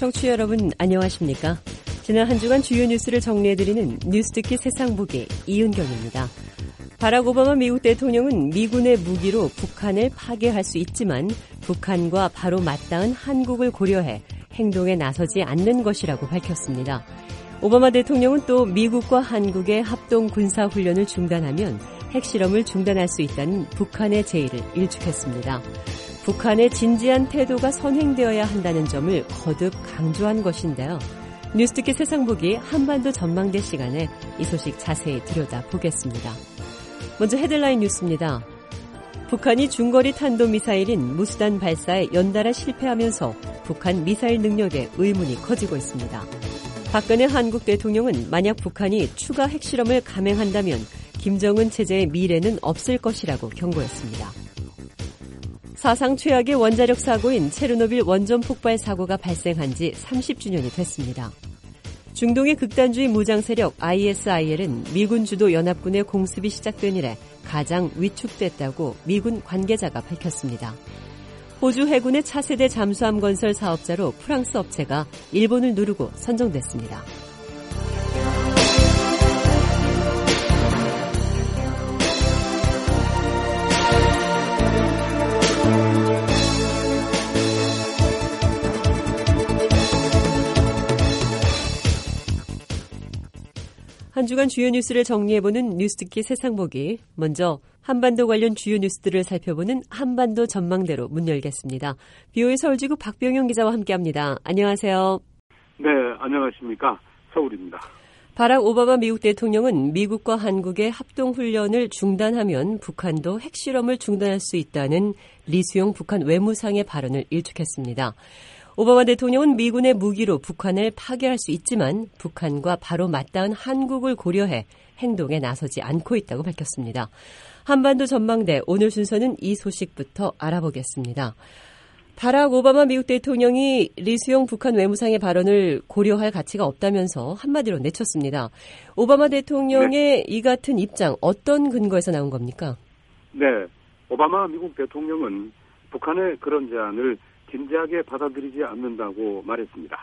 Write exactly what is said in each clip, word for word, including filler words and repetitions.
청취자 여러분 안녕하십니까? 지난 한 주간 주요 뉴스를 정리해드리는 뉴스듣기 세상보기 이은경입니다. 바락 오바마 미국 대통령은 미군의 무기로 북한을 파괴할 수 있지만 북한과 바로 맞닿은 한국을 고려해 행동에 나서지 않는 것이라고 밝혔습니다. 오바마 대통령은 또 미국과 한국의 합동 군사훈련을 중단하면 핵실험을 중단할 수 있다는 북한의 제의를 일축했습니다. 북한의 진지한 태도가 선행되어야 한다는 점을 거듭 강조한 것인데요. 뉴스듣기 세상보기 한반도 전망대 시간에 이 소식 자세히 들여다보겠습니다. 먼저 헤드라인 뉴스입니다. 북한이 중거리 탄도미사일인 무수단 발사에 연달아 실패하면서 북한 미사일 능력에 의문이 커지고 있습니다. 박근혜 한국 대통령은 만약 북한이 추가 핵실험을 감행한다면 김정은 체제의 미래는 없을 것이라고 경고했습니다. 사상 최악의 원자력 사고인 체르노빌 원전 폭발 사고가 발생한 지 삼십 주년이 됐습니다. 중동의 극단주의 무장 세력 아이에스아이엘은 미군 주도 연합군의 공습이 시작된 이래 가장 위축됐다고 미군 관계자가 밝혔습니다. 호주 해군의 차세대 잠수함 건설 사업자로 프랑스 업체가 일본을 누르고 선정됐습니다. 한 주간 주요 뉴스를 정리해보는 뉴스듣기 세상보기. 먼저 한반도 관련 주요 뉴스들을 살펴보는 한반도 전망대로 문 열겠습니다. 비오의 서울지구 박병영 기자와 함께합니다. 안녕하세요. 네, 안녕하십니까. 서울입니다. 바락 오바마 미국 대통령은 미국과 한국의 합동훈련을 중단하면 북한도 핵실험을 중단할 수 있다는 리수용 북한 외무상의 발언을 일축했습니다. 오바마 대통령은 미군의 무기로 북한을 파괴할 수 있지만 북한과 바로 맞닿은 한국을 고려해 행동에 나서지 않고 있다고 밝혔습니다. 한반도 전망대 오늘 순서는 이 소식부터 알아보겠습니다. 바락 오바마 미국 대통령이 리수용 북한 외무상의 발언을 고려할 가치가 없다면서 한마디로 내쳤습니다. 오바마 대통령의 네. 이 같은 입장 어떤 근거에서 나온 겁니까? 네, 오바마 미국 대통령은 북한의 그런 제안을 진지하게 받아들이지 않는다고 말했습니다.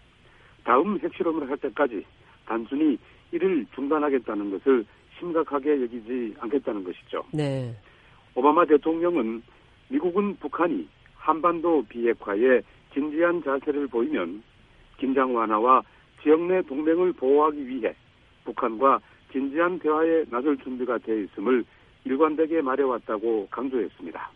다음 핵실험을 할 때까지 단순히 이를 중단하겠다는 것을 심각하게 여기지 않겠다는 것이죠. 네. 오바마 대통령은 미국은 북한이 한반도 비핵화에 진지한 자세를 보이면 긴장 완화와 지역 내 동맹을 보호하기 위해 북한과 진지한 대화에 나설 준비가 되어 있음을 일관되게 말해왔다고 강조했습니다.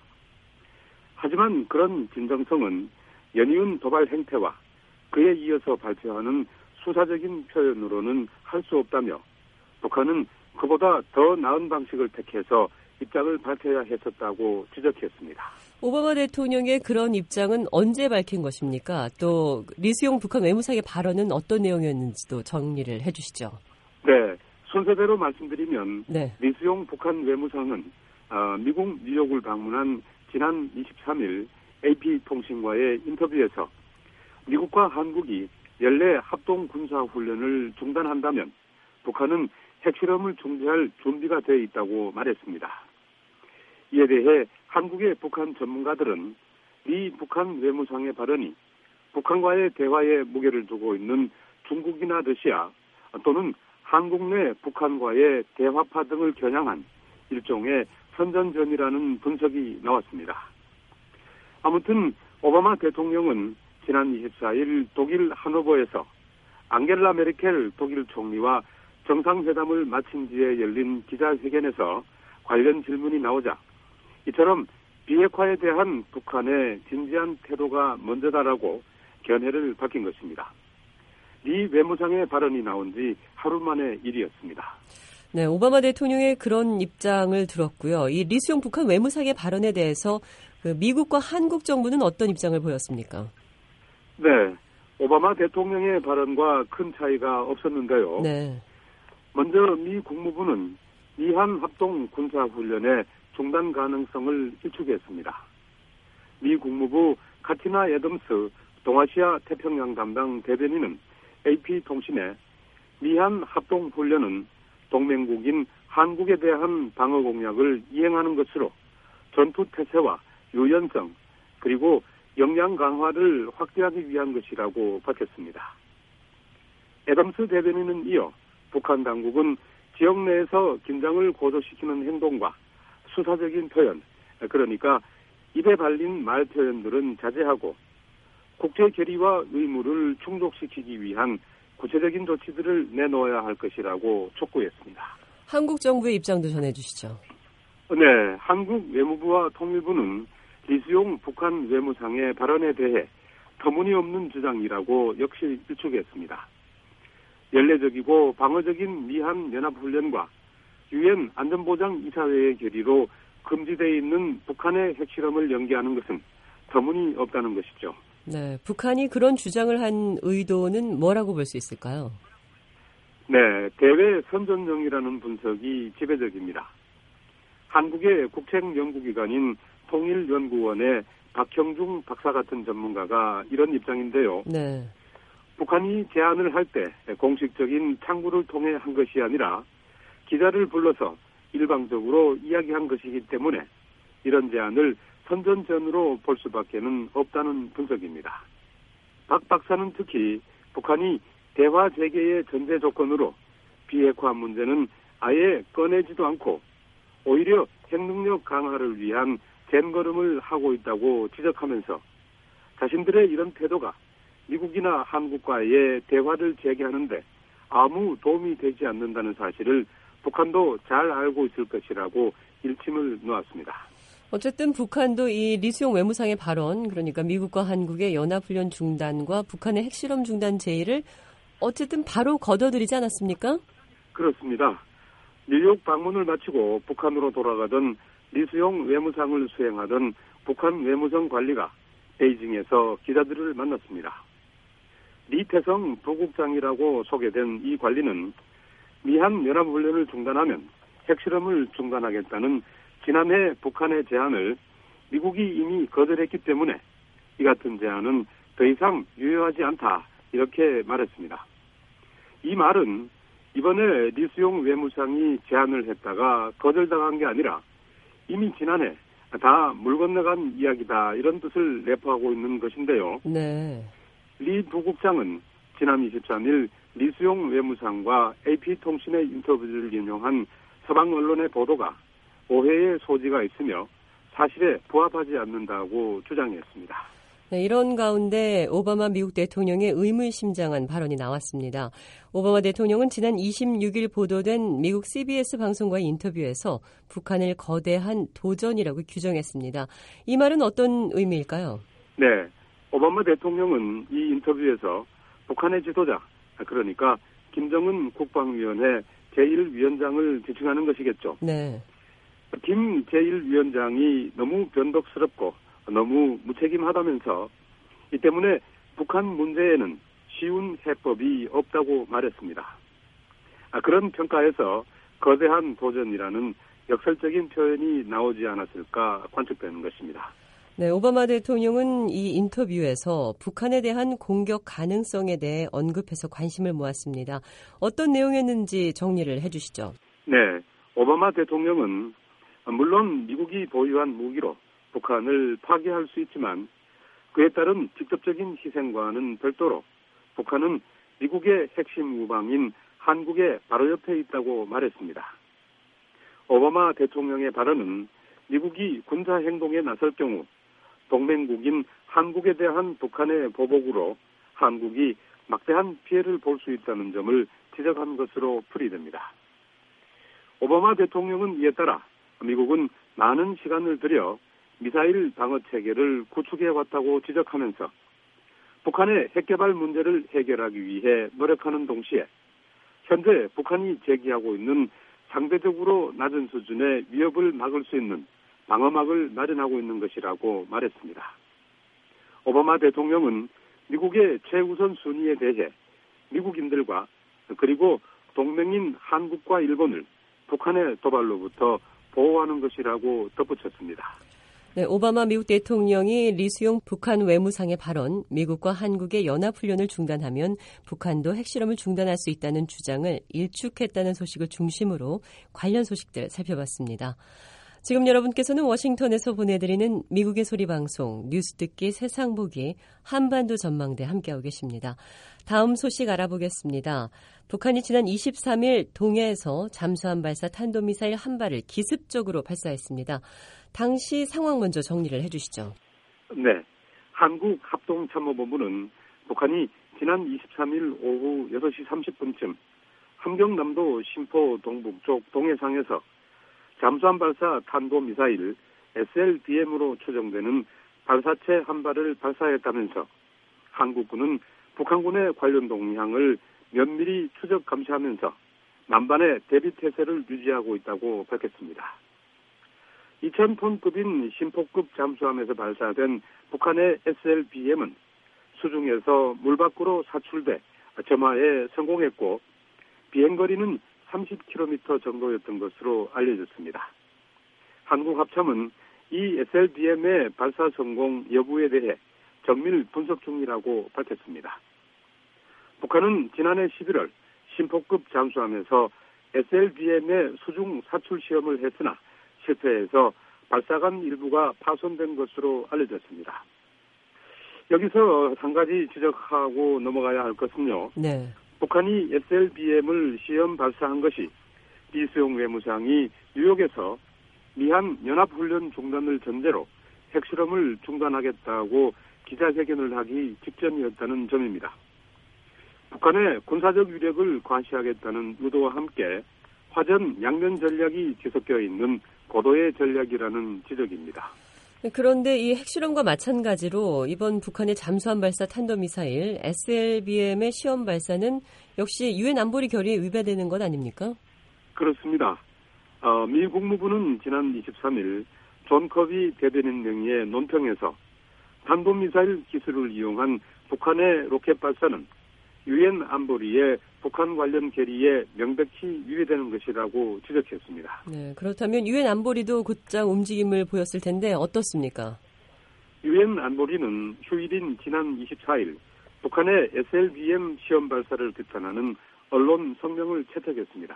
하지만 그런 진정성은 연이은 도발 행태와 그에 이어서 발표하는 수사적인 표현으로는 할 수 없다며 북한은 그보다 더 나은 방식을 택해서 입장을 밝혀야 했었다고 지적했습니다. 오바마 대통령의 그런 입장은 언제 밝힌 것입니까? 또 리수용 북한 외무상의 발언은 어떤 내용이었는지도 정리를 해 주시죠. 네, 순서대로 말씀드리면 네. 리수용 북한 외무상은 어, 미국 뉴욕을 방문한 지난 이십삼일 에이피통신과의 인터뷰에서 미국과 한국이 연례 합동 군사훈련을 중단한다면 북한은 핵실험을 중지할 준비가 되어 있다고 말했습니다. 이에 대해 한국의 북한 전문가들은 미 북한 외무상의 발언이 북한과의 대화에 무게를 두고 있는 중국이나 러시아 또는 한국 내 북한과의 대화파 등을 겨냥한 일종의 선전전이라는 분석이 나왔습니다. 아무튼 오바마 대통령은 지난 이십사일 독일 하노버에서 앙겔라 메르켈 독일 총리와 정상회담을 마친 뒤에 열린 기자회견에서 관련 질문이 나오자 이처럼 비핵화에 대한 북한의 진지한 태도가 먼저다라고 견해를 밝힌 것입니다. 미 외무상의 발언이 나온 지 하루 만의 일이었습니다. 네, 오바마 대통령의 그런 입장을 들었고요. 이 리수용 북한 외무상의 발언에 대해서 그 미국과 한국 정부는 어떤 입장을 보였습니까? 네, 오바마 대통령의 발언과 큰 차이가 없었는데요. 네. 먼저 미 국무부는 미한 합동 군사훈련의 중단 가능성을 일축했습니다. 미 국무부 카티나 애덤스 동아시아 태평양 담당 대변인은 에이피통신에 미한 합동훈련은 동맹국인 한국에 대한 방어 공약을 이행하는 것으로 전투 태세와 유연성 그리고 역량 강화를 확대하기 위한 것이라고 밝혔습니다. 애덤스 대변인은 이어 북한 당국은 지역 내에서 긴장을 고조시키는 행동과 수사적인 표현, 그러니까 입에 발린 말 표현들은 자제하고 국제 결의와 의무를 충족시키기 위한 구체적인 조치들을 내놓아야 할 것이라고 촉구했습니다. 한국 정부의 입장도 전해주시죠. 네, 한국 외무부와 통일부는 리수용 북한 외무상의 발언에 대해 터무니없는 주장이라고 역시 일축했습니다. 연례적이고 방어적인 미한 연합훈련과 유엔 안전보장이사회의 결의로 금지되어 있는 북한의 핵실험을 연기하는 것은 터무니없다는 것이죠. 네, 북한이 그런 주장을 한 의도는 뭐라고 볼 수 있을까요? 네, 대외 선전용이라는 분석이 지배적입니다. 한국의 국책연구기관인 통일연구원의 박형중 박사 같은 전문가가 이런 입장인데요. 네. 북한이 제안을 할 때 공식적인 창구를 통해 한 것이 아니라 기자를 불러서 일방적으로 이야기한 것이기 때문에 이런 제안을 선전전으로 볼 수밖에는 없다는 분석입니다. 박 박사는 특히 북한이 대화 재개의 전제 조건으로 비핵화 문제는 아예 꺼내지도 않고 오히려 핵능력 강화를 위한 젠걸음을 하고 있다고 지적하면서 자신들의 이런 태도가 미국이나 한국과의 대화를 재개하는데 아무 도움이 되지 않는다는 사실을 북한도 잘 알고 있을 것이라고 일침을 놓았습니다. 어쨌든 북한도 이 리수용 외무상의 발언, 그러니까 미국과 한국의 연합훈련 중단과 북한의 핵실험 중단 제의를 어쨌든 바로 걷어들이지 않았습니까? 그렇습니다. 뉴욕 방문을 마치고 북한으로 돌아가던 리수용 외무상을 수행하던 북한 외무성 관리가 베이징에서 기자들을 만났습니다. 리태성 부국장이라고 소개된 이 관리는 미한 연합훈련을 중단하면 핵실험을 중단하겠다는 지난해 북한의 제안을 미국이 이미 거절했기 때문에 이 같은 제안은 더 이상 유효하지 않다, 이렇게 말했습니다. 이 말은 이번에 리수용 외무상이 제안을 했다가 거절당한 게 아니라 이미 지난해 다 물 건너간 이야기다, 이런 뜻을 내포하고 있는 것인데요. 네. 리 부국장은 지난 이십삼일 리수용 외무상과 에이피통신의 인터뷰를 인용한 서방 언론의 보도가 오해의 소지가 있으며 사실에 부합하지 않는다고 주장했습니다. 네, 이런 가운데 오바마 미국 대통령의 의문심장한 발언이 나왔습니다. 오바마 대통령은 지난 이십육일 보도된 미국 씨비에스 방송과의 인터뷰에서 북한을 거대한 도전이라고 규정했습니다. 이 말은 어떤 의미일까요? 네, 오바마 대통령은 이 인터뷰에서 북한의 지도자, 그러니까 김정은 국방위원회 제일 위원장을 지칭하는 것이겠죠. 네. 김 제일 위원장이 너무 변덕스럽고 너무 무책임하다면서 이 때문에 북한 문제에는 쉬운 해법이 없다고 말했습니다. 아, 그런 평가에서 거대한 도전이라는 역설적인 표현이 나오지 않았을까 관측되는 것입니다. 네, 오바마 대통령은 이 인터뷰에서 북한에 대한 공격 가능성에 대해 언급해서 관심을 모았습니다. 어떤 내용이었는지 정리를 해주시죠. 네, 오바마 대통령은 물론 미국이 보유한 무기로 북한을 파괴할 수 있지만 그에 따른 직접적인 희생과는 별도로 북한은 미국의 핵심 우방인 한국의 바로 옆에 있다고 말했습니다. 오바마 대통령의 발언은 미국이 군사 행동에 나설 경우 동맹국인 한국에 대한 북한의 보복으로 한국이 막대한 피해를 볼 수 있다는 점을 지적한 것으로 풀이됩니다. 오바마 대통령은 이에 따라 미국은 많은 시간을 들여 미사일 방어 체계를 구축해 왔다고 지적하면서 북한의 핵개발 문제를 해결하기 위해 노력하는 동시에 현재 북한이 제기하고 있는 상대적으로 낮은 수준의 위협을 막을 수 있는 방어막을 마련하고 있는 것이라고 말했습니다. 오바마 대통령은 미국의 최우선 순위에 대해 미국인들과 그리고 동맹인 한국과 일본을 북한의 도발로부터 보호하는 것이라고 덧붙였습니다. 네, 오바마 미국 대통령이 리수용 북한 외무상의 발언, 미국과 한국의 연합훈련을 중단하면 북한도 핵실험을 중단할 수 있다는 주장을 일축했다는 소식을 중심으로 관련 소식들 살펴봤습니다. 지금 여러분께서는 워싱턴에서 보내드리는 미국의 소리방송 뉴스 듣기 세상 보기 한반도 전망대 함께하고 계십니다. 다음 소식 알아보겠습니다. 북한이 지난 이십삼 일 동해에서 잠수함 발사 탄도미사일 한 발을 기습적으로 발사했습니다. 당시 상황 먼저 정리를 해주시죠. 네, 한국합동참모본부는 북한이 지난 이십삼 일 오후 여섯 시 삼십 분쯤 함경남도 신포 동북쪽 동해상에서 잠수함 발사 탄도미사일 에스엘비엠으로 추정되는 발사체 한 발을 발사했다면서 한국군은 북한군의 관련 동향을 면밀히 추적 감시하면서 만반의 대비태세를 유지하고 있다고 밝혔습니다. 이천 톤급인 신포급 잠수함에서 발사된 북한의 에스엘비엠은 수중에서 물 밖으로 사출돼 점화에 성공했고 비행거리는 삼십 킬로미터 정도였던 것으로 알려졌습니다. 한국합참은 이 에스엘비엠의 발사 성공 여부에 대해 정밀 분석 중이라고 밝혔습니다. 북한은 지난해 십일월 신포급 잠수함에서 에스엘비엠의 수중 사출 시험을 했으나 실패해서 발사관 일부가 파손된 것으로 알려졌습니다. 여기서 한 가지 지적하고 넘어가야 할 것은요. 네. 북한이 에스엘비엠을 시험 발사한 것이 리수용 외무상이 뉴욕에서 미한 연합훈련 중단을 전제로 핵실험을 중단하겠다고 기자회견을 하기 직전이었다는 점입니다. 북한의 군사적 위력을 과시하겠다는 의도와 함께 화전 양면 전략이 뒤섞여 있는 고도의 전략이라는 지적입니다. 그런데 이 핵실험과 마찬가지로 이번 북한의 잠수함 발사 탄도미사일 에스엘비엠의 시험 발사는 역시 유엔 안보리 결의에 위배되는 것 아닙니까? 그렇습니다. 어, 미 국무부는 지난 이십삼 일 존 커비 대변인 명의의 논평에서 탄도미사일 기술을 이용한 북한의 로켓 발사는 유엔 안보리의 북한 관련 결의에 명백히 위배되는 것이라고 지적했습니다. 네, 그렇다면 유엔 안보리도 곧장 움직임을 보였을 텐데 어떻습니까? 유엔 안보리는 휴일인 지난 이십사 일 북한의 에스엘비엠 시험 발사를 비판하는 언론 성명을 채택했습니다.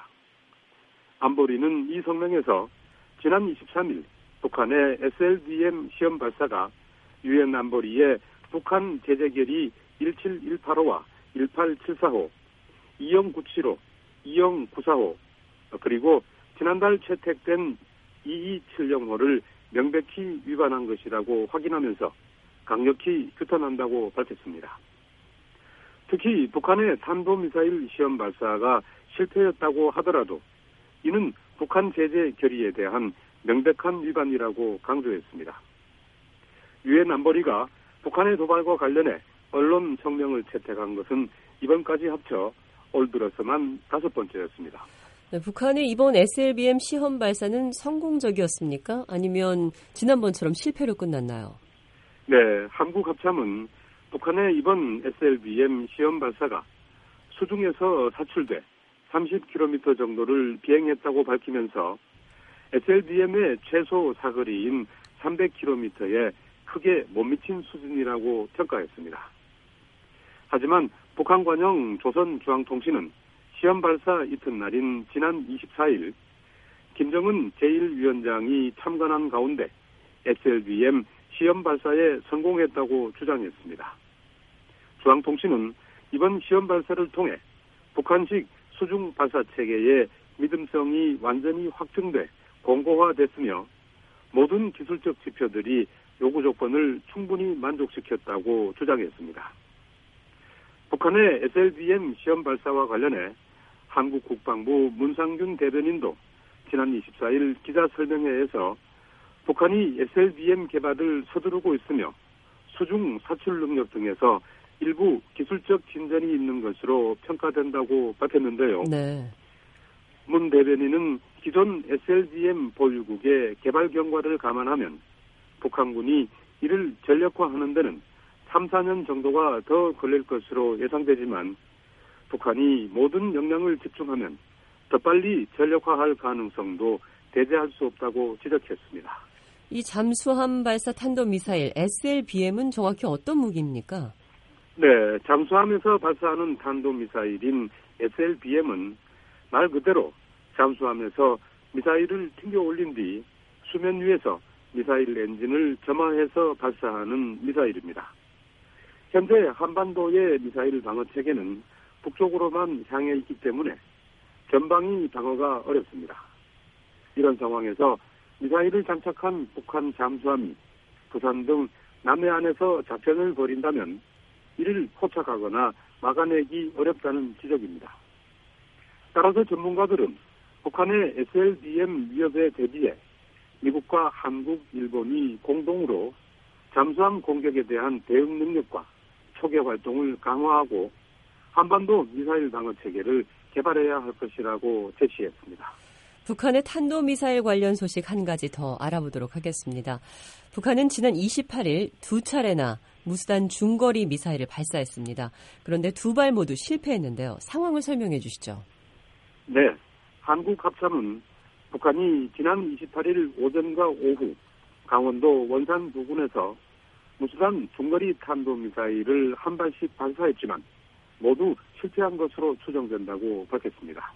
안보리는 이 성명에서 지난 이십삼 일 북한의 에스엘비엠 시험 발사가 유엔 안보리의 북한 제재 결의 일칠일팔호와 일팔칠사호, 이영구칠호, 이영구사호, 그리고 지난달 채택된 이이칠영호를 명백히 위반한 것이라고 확인하면서 강력히 규탄한다고 밝혔습니다. 특히 북한의 탄도미사일 시험 발사가 실패였다고 하더라도 이는 북한 제재 결의에 대한 명백한 위반이라고 강조했습니다. 유엔 안보리가 북한의 도발과 관련해 언론 성명을 채택한 것은 이번까지 합쳐 올 들어서만 다섯 번째였습니다. 네, 북한의 이번 에스엘비엠 시험 발사는 성공적이었습니까? 아니면 지난번처럼 실패로 끝났나요? 네, 한국합참은 북한의 이번 에스엘비엠 시험 발사가 수중에서 사출돼 삼십 킬로미터 정도를 비행했다고 밝히면서 에스엘비엠의 최소 사거리인 삼백 킬로미터에 크게 못 미친 수준이라고 평가했습니다. 하지만 북한 관영 조선중앙통신은 시험 발사 이튿날인 지난 이십사 일 김정은 제일 위원장이 참관한 가운데 에스엘비엠 시험 발사에 성공했다고 주장했습니다. 중앙통신은 이번 시험 발사를 통해 북한식 수중 발사 체계의 믿음성이 완전히 확증돼 공고화됐으며 모든 기술적 지표들이 요구 조건을 충분히 만족시켰다고 주장했습니다. 북한의 에스엘비엠 시험 발사와 관련해 한국 국방부 문상균 대변인도 지난 이십사 일 기자 설명회에서 북한이 에스엘비엠 개발을 서두르고 있으며 수중 사출 능력 등에서 일부 기술적 진전이 있는 것으로 평가된다고 밝혔는데요. 네. 문 대변인은 기존 에스엘비엠 보유국의 개발 경과를 감안하면 북한군이 이를 전력화하는 데는 삼, 사 년 정도가 더 걸릴 것으로 예상되지만 북한이 모든 역량을 집중하면 더 빨리 전력화할 가능성도 배제할 수 없다고 지적했습니다. 이 잠수함 발사 탄도미사일 에스엘비엠은 정확히 어떤 무기입니까? 네, 잠수함에서 발사하는 탄도미사일인 에스엘비엠은 말 그대로 잠수함에서 미사일을 튕겨 올린 뒤 수면 위에서 미사일 엔진을 점화해서 발사하는 미사일입니다. 현재 한반도의 미사일 방어 체계는 북쪽으로만 향해 있기 때문에 전방위 방어가 어렵습니다. 이런 상황에서 미사일을 장착한 북한 잠수함이 부산 등 남해안에서 작전을 벌인다면 이를 포착하거나 막아내기 어렵다는 지적입니다. 따라서 전문가들은 북한의 에스엘비엠 위협에 대비해 미국과 한국, 일본이 공동으로 잠수함 공격에 대한 대응 능력과 초계 활동을 강화하고 한반도 미사일 방어 체계를 개발해야 할 것이라고 제시했습니다. 북한의 탄도미사일 관련 소식 한 가지 더 알아보도록 하겠습니다. 북한은 지난 이십팔일 두 차례나 무수단 중거리 미사일을 발사했습니다. 그런데 두 발 모두 실패했는데요. 상황을 설명해 주시죠. 네, 한국 합참은 북한이 지난 이십팔일 오전과 오후 강원도 원산 부근에서 무수단 중거리 탄도미사일을 한 발씩 발사했지만 모두 실패한 것으로 추정된다고 밝혔습니다.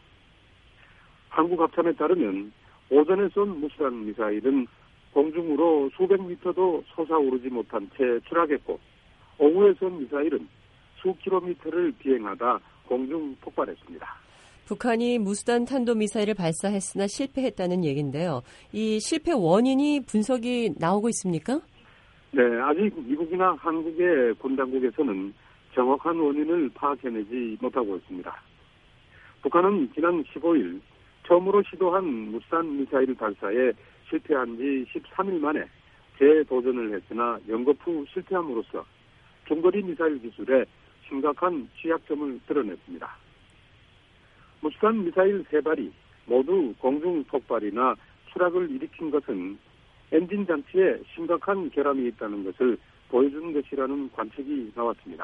한국 합참에 따르면 오전에 쏜 무수단 미사일은 공중으로 수백 미터도 솟아오르지 못한 채 추락했고 오후에 쏜 미사일은 수 킬로미터를 비행하다 공중 폭발했습니다. 북한이 무수단 탄도미사일을 발사했으나 실패했다는 얘기인데요. 이 실패 원인이 분석이 나오고 있습니까? 네, 아직 미국이나 한국의 군 당국에서는 정확한 원인을 파악해내지 못하고 있습니다. 북한은 지난 십오일 처음으로 시도한 무수단 미사일 발사에 실패한 지 십삼일 만에 재도전을 했으나 연거 후 실패함으로써 중거리 미사일 기술에 심각한 취약점을 드러냈습니다. 무수단 미사일 세 발이 모두 공중 폭발이나 추락을 일으킨 것은 엔진 장치에 심각한 결함이 있다는 것을 보여주는 것이라는 관측이 나왔습니다.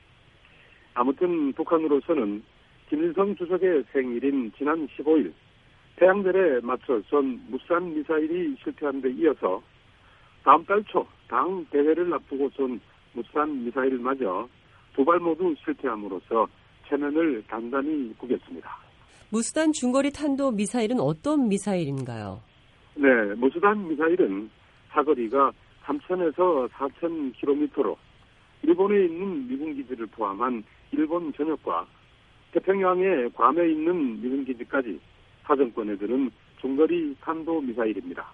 아무튼 북한으로서는 김일성 주석의 생일인 지난 십오일 태양절에 맞춰 쏜 무수단 미사일이 실패한 데 이어서 다음 달 초 당 대회를 앞두고 쏜 무수단 미사일마저 두 발 모두 실패함으로써 체면을 단단히 구겼습니다. 무수단 중거리 탄도 미사일은 어떤 미사일인가요? 네, 무수단 미사일은 사거리가 삼천에서 사천 킬로미터로 일본에 있는 미군 기지를 포함한 일본 전역과 태평양의 괌에 있는 미군 기지까지 사정권에 드는 중거리 탄도 미사일입니다.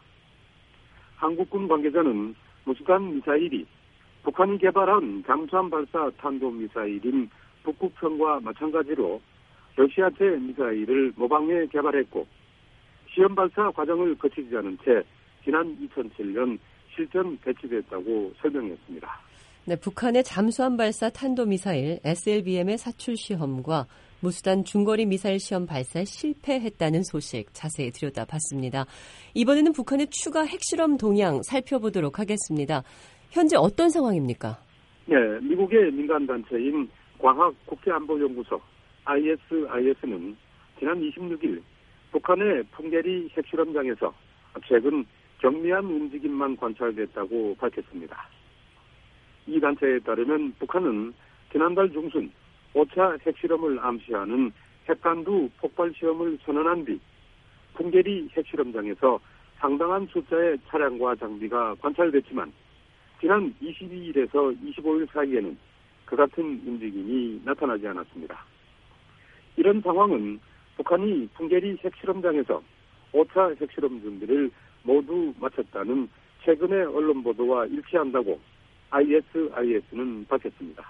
한국군 관계자는 무수단 미사일이 북한이 개발한 잠수함 발사 탄도 미사일인 북극성과 마찬가지로 러시아제 미사일을 모방해 개발했고 시험 발사 과정을 거치지 않은 채 지난 이천칠년 실전 배치됐다고 설명했습니다. 네, 북한의 잠수함 발사 탄도미사일 에스엘비엠의 사출 시험과 무수단 중거리 미사일 시험 발사에 실패했다는 소식 자세히 들여다봤습니다. 이번에는 북한의 추가 핵실험 동향 살펴보도록 하겠습니다. 현재 어떤 상황입니까? 네, 미국의 민간단체인 과학국제안보연구소 아이에스아이에스는 지난 이십육일 북한의 풍계리 핵실험장에서 최근 경미한 움직임만 관찰됐다고 밝혔습니다. 이 단체에 따르면 북한은 지난달 중순 오 차 핵실험을 암시하는 핵간두 폭발 시험을 선언한 뒤 풍계리 핵실험장에서 상당한 숫자의 차량과 장비가 관찰됐지만 지난 이십이일에서 이십오일 사이에는 그 같은 움직임이 나타나지 않았습니다. 이런 상황은 북한이 풍계리 핵실험장에서 오 차 핵실험 준비를 모두 마쳤다는 최근의 언론 보도와 일치한다고 아이에스아이에스는 밝혔습니다.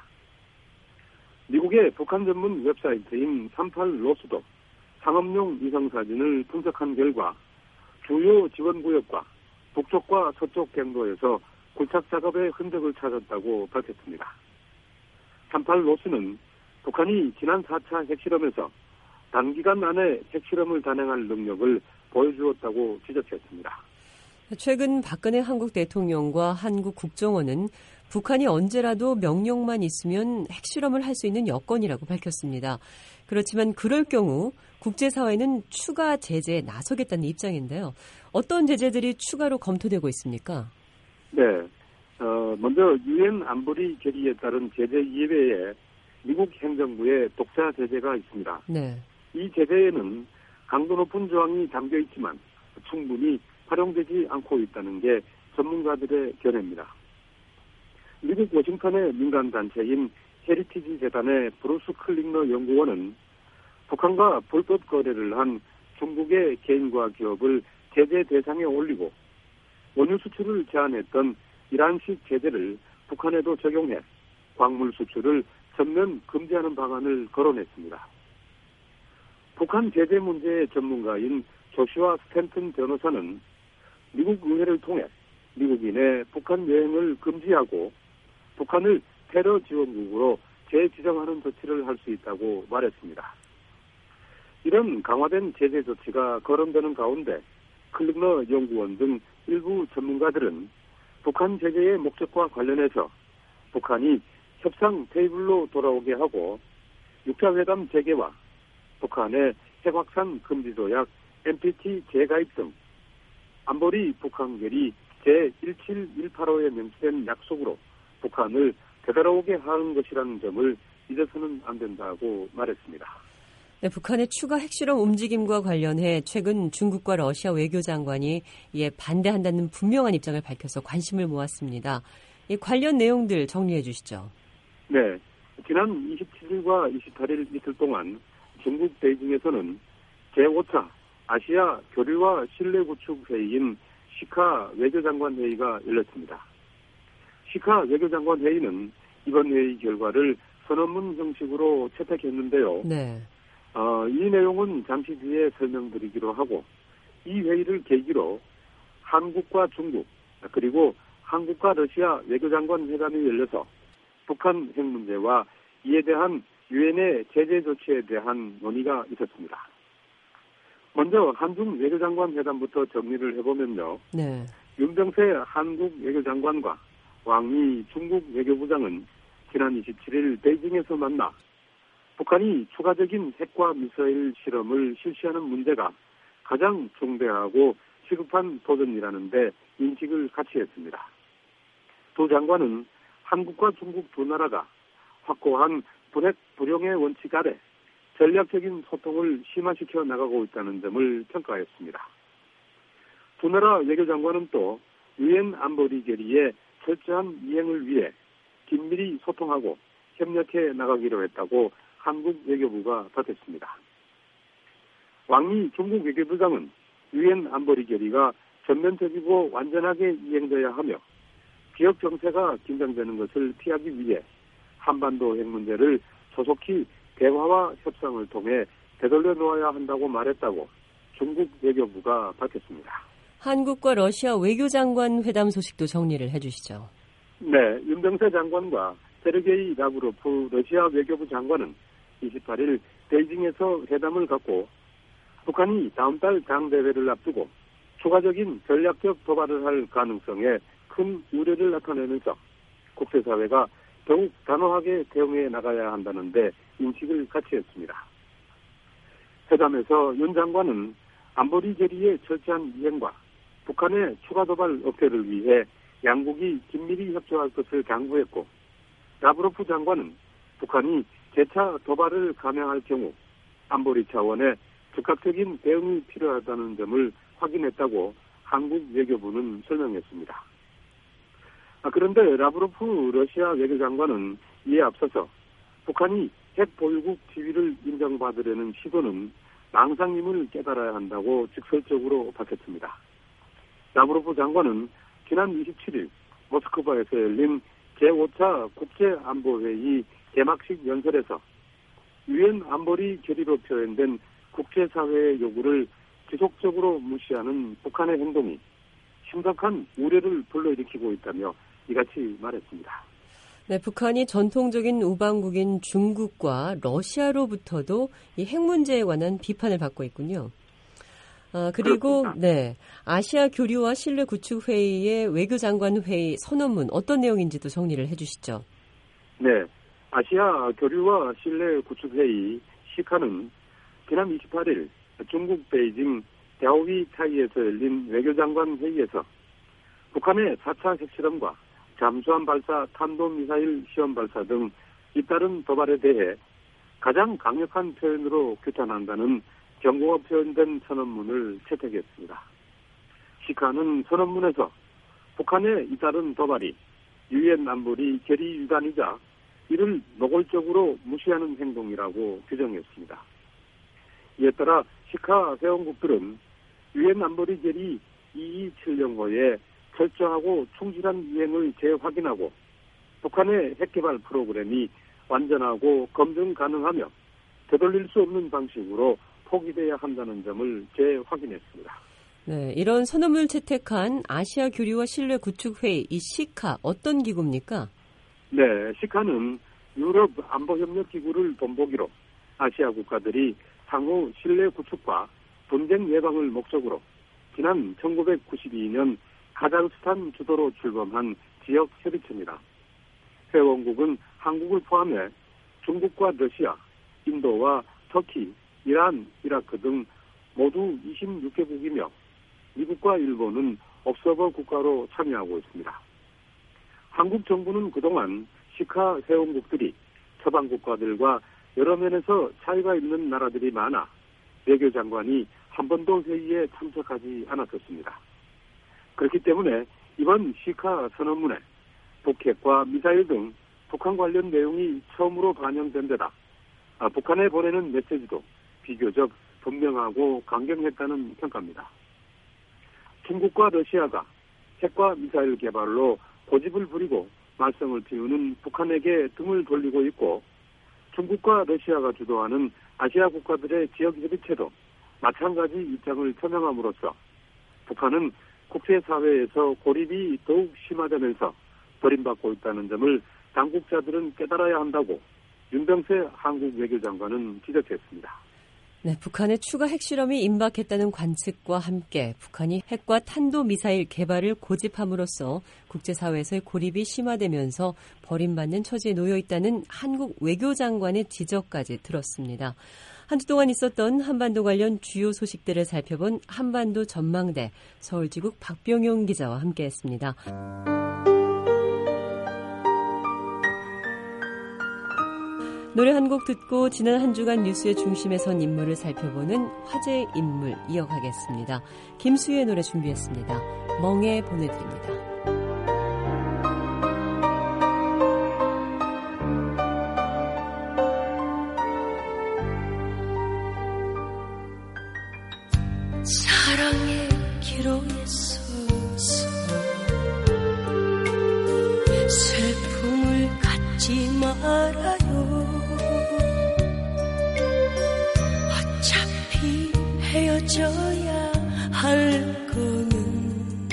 미국의 북한 전문 웹사이트인 삼십팔 로스도 상업용 위성사진을 분석한 결과 주요 지원구역과 북쪽과 서쪽 경로에서 굴착 작업의 흔적을 찾았다고 밝혔습니다. 삼십팔 로스는 북한이 지난 사 차 핵실험에서 단기간 안에 핵실험을 단행할 능력을 보여주었다고 지적했습니다. 최근 박근혜 한국 대통령과 한국 국정원은 북한이 언제라도 명령만 있으면 핵실험을 할 수 있는 여건이라고 밝혔습니다. 그렇지만 그럴 경우 국제사회는 추가 제재에 나서겠다는 입장인데요. 어떤 제재들이 추가로 검토되고 있습니까? 네, 어, 먼저 유엔 안보리 결의에 따른 제재 이외에 미국 행정부의 독자 제재가 있습니다. 네. 이 제재에는 강도 높은 조항이 담겨 있지만 충분히 활용되지 않고 있다는 게 전문가들의 견해입니다. 미국 워싱턴의 민간단체인 헤리티지 재단의 브루스 클링너 연구원은 북한과 불법 거래를 한 중국의 개인과 기업을 제재 대상에 올리고 원유 수출을 제한했던 이란식 제재를 북한에도 적용해 광물 수출을 전면 금지하는 방안을 거론했습니다. 북한 제재 문제의 전문가인 조슈아 스탠튼 변호사는 미국 의회를 통해 미국인의 북한 여행을 금지하고 북한을 테러 지원국으로 재지정하는 조치를 할 수 있다고 말했습니다. 이런 강화된 제재 조치가 거론되는 가운데 클링너 연구원 등 일부 전문가들은 북한 제재의 목적과 관련해서 북한이 협상 테이블로 돌아오게 하고 육 차 회담 재개와 북한의 핵확산 금지 조약 엠피티 재가입 등 안보리 북한 결의 제일칠일팔호에 명시된 약속으로 북한을 되돌아오게 하는 것이라는 점을 잊어서는 안 된다고 말했습니다. 네, 북한의 추가 핵실험 움직임과 관련해 최근 중국과 러시아 외교장관이 이에 반대한다는 분명한 입장을 밝혀서 관심을 모았습니다. 이 관련 내용들 정리해 주시죠. 네, 지난 이십칠일과 이십팔일 이틀 동안 중국 베이징에서는 제오 차 아시아 교류와 신뢰구축 회의인 시카 외교장관 회의가 열렸습니다. 시카 외교장관 회의는 이번 회의 결과를 선언문 형식으로 채택했는데요. 네. 어, 이 내용은 잠시 뒤에 설명드리기로 하고 이 회의를 계기로 한국과 중국 그리고 한국과 러시아 외교장관 회담이 열려서 북한 핵 문제와 이에 대한 유엔의 제재 조치에 대한 논의가 있었습니다. 먼저 한중 외교장관 회담부터 정리를 해보면요. 네. 윤병세 한국 외교장관과 왕이 중국 외교부장은 지난 이십칠일 베이징에서 만나 북한이 추가적인 핵과 미사일 실험을 실시하는 문제가 가장 중대하고 시급한 도전이라는 데 인식을 같이 했습니다. 두 장관은 한국과 중국 두 나라가 확고한 불핵 불용의 원칙 아래 전략적인 소통을 심화시켜 나가고 있다는 점을 평가했습니다. 두 나라 외교장관은 또 유엔 안보리 결의의 철저한 이행을 위해 긴밀히 소통하고 협력해 나가기로 했다고 한국 외교부가 밝혔습니다. 왕이 중국 외교부장은 유엔 안보리 결의가 전면적이고 완전하게 이행돼야 하며 비핵 정세가 긴장되는 것을 피하기 위해 한반도 핵 문제를 조속히 대화와 협상을 통해 되돌려 놓아야 한다고 말했다고 중국 외교부가 밝혔습니다. 한국과 러시아 외교장관 회담 소식도 정리를 해주시죠. 네, 윤병세 장관과 세르게이 라브로프 러시아 외교부 장관은 이십팔일 베이징에서 회담을 갖고 북한이 다음 달 당대회를 앞두고 추가적인 전략적 도발을 할 가능성에 큰 우려를 나타내면서 국제사회가 더욱 단호하게 대응해 나가야 한다는데 인식을 같이 했습니다. 회담에서 윤 장관은 안보리 결의의 철저한 이행과 북한의 추가 도발 억제를 위해 양국이 긴밀히 협조할 것을 강구했고 라브로프 장관은 북한이 재차 도발을 감행할 경우 안보리 차원의 즉각적인 대응이 필요하다는 점을 확인했다고 한국 외교부는 설명했습니다. 아, 그런데 라브로프 러시아 외교장관은 이에 앞서서 북한이 핵 보유국 지위를 인정받으려는 시도는 망상임을 깨달아야 한다고 직설적으로 밝혔습니다. 라브로프 장관은 지난 이십칠일 모스크바에서 열린 제오 차 국제안보회의 개막식 연설에서 유엔 안보리 결의로 표현된 국제사회의 요구를 지속적으로 무시하는 북한의 행동이 심각한 우려를 불러일으키고 있다며 이같이 말했습니다. 네, 북한이 전통적인 우방국인 중국과 러시아로부터도 이 핵 문제에 관한 비판을 받고 있군요. 아, 그리고 그렇습니다. 네, 아시아 교류와 신뢰 구축 회의의 외교장관 회의 선언문 어떤 내용인지도 정리를 해주시죠. 네, 아시아 교류와 신뢰 구축 회의 시카는 지난 이십팔일 중국 베이징 랴오위 차이에서 열린 외교장관 회의에서 북한의 사 차 핵실험과 잠수함 발사, 탄도미사일 시험 발사 등 잇따른 도발에 대해 가장 강력한 표현으로 규탄한다는 경고가 표현된 선언문을 채택했습니다. 시카는 선언문에서 북한의 잇따른 도발이 유엔 안보리 결의 위반이자 이를 노골적으로 무시하는 행동이라고 규정했습니다. 이에 따라 시카 회원국들은 유엔 안보리 결의 이백이십칠 호에 철저하고 충실한 이행을 재확인하고 북한의 핵개발 프로그램이 완전하고 검증 가능하며 되돌릴 수 없는 방식으로 포기돼야 한다는 점을 재확인했습니다. 네, 이런 선언문을 채택한 아시아 교류와 신뢰 구축 회의, 이 시카 어떤 기구입니까? 네, 시카는 유럽 안보협력기구를 본보기로 아시아 국가들이 상호 신뢰 구축과 분쟁 예방을 목적으로 지난 천구백구십이 년 카자흐스탄 주도로 출범한 지역 협의체입니다. 회원국은 한국을 포함해 중국과 러시아, 인도와 터키, 이란, 이라크 등 모두 이십육 개국이며 미국과 일본은 옵서버 국가로 참여하고 있습니다. 한국 정부는 그동안 시카 회원국들이 서방 국가들과 여러 면에서 차이가 있는 나라들이 많아 외교장관이 한 번도 회의에 참석하지 않았었습니다. 그렇기 때문에 이번 시카 선언문에 북핵과 미사일 등 북한 관련 내용이 처음으로 반영된 데다 아, 북한에 보내는 메시지도 비교적 분명하고 강경했다는 평가입니다. 중국과 러시아가 핵과 미사일 개발로 고집을 부리고 말썽을 피우는 북한에게 등을 돌리고 있고 중국과 러시아가 주도하는 아시아 국가들의 지역협의체도 마찬가지 입장을 표명함으로써 북한은 국제사회에서 고립이 더욱 심화되면서 버림받고 있다는 점을 당국자들은 깨달아야 한다고 윤병세 한국 외교장관은 지적했습니다. 네, 북한의 추가 핵실험이 임박했다는 관측과 함께 북한이 핵과 탄도미사일 개발을 고집함으로써 국제사회에서의 고립이 심화되면서 버림받는 처지에 놓여 있다는 한국 외교장관의 지적까지 들었습니다. 한 주 동안 있었던 한반도 관련 주요 소식들을 살펴본 한반도 전망대 서울지국 박병용 기자와 함께했습니다. 노래 한 곡 듣고 지난 한 주간 뉴스의 중심에 선 인물을 살펴보는 화제의 인물 이어가겠습니다. 김수희의 노래 준비했습니다. 멍에 보내드립니다. 사랑의 기로에 서서 슬픔을 갖지 말아요. 어차피 헤어져야 할 거면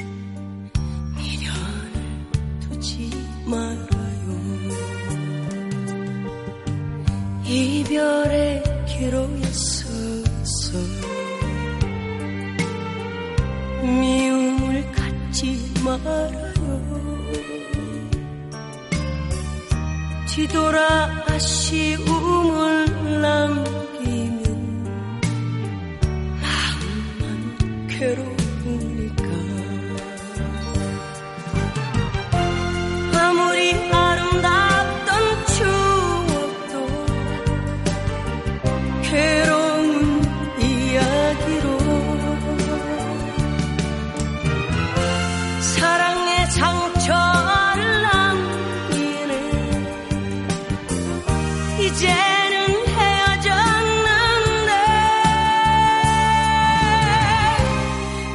미련을 두지 말아요. 이별의 기로에 서서 미움을 갖지 말아요. 뒤돌아 아쉬움을 남기면 마음만 괴로우니까. 아무리 아름답던 추억도 괴로운 이야기로 사랑의 상처를 남기네. 이제는 헤어졌는데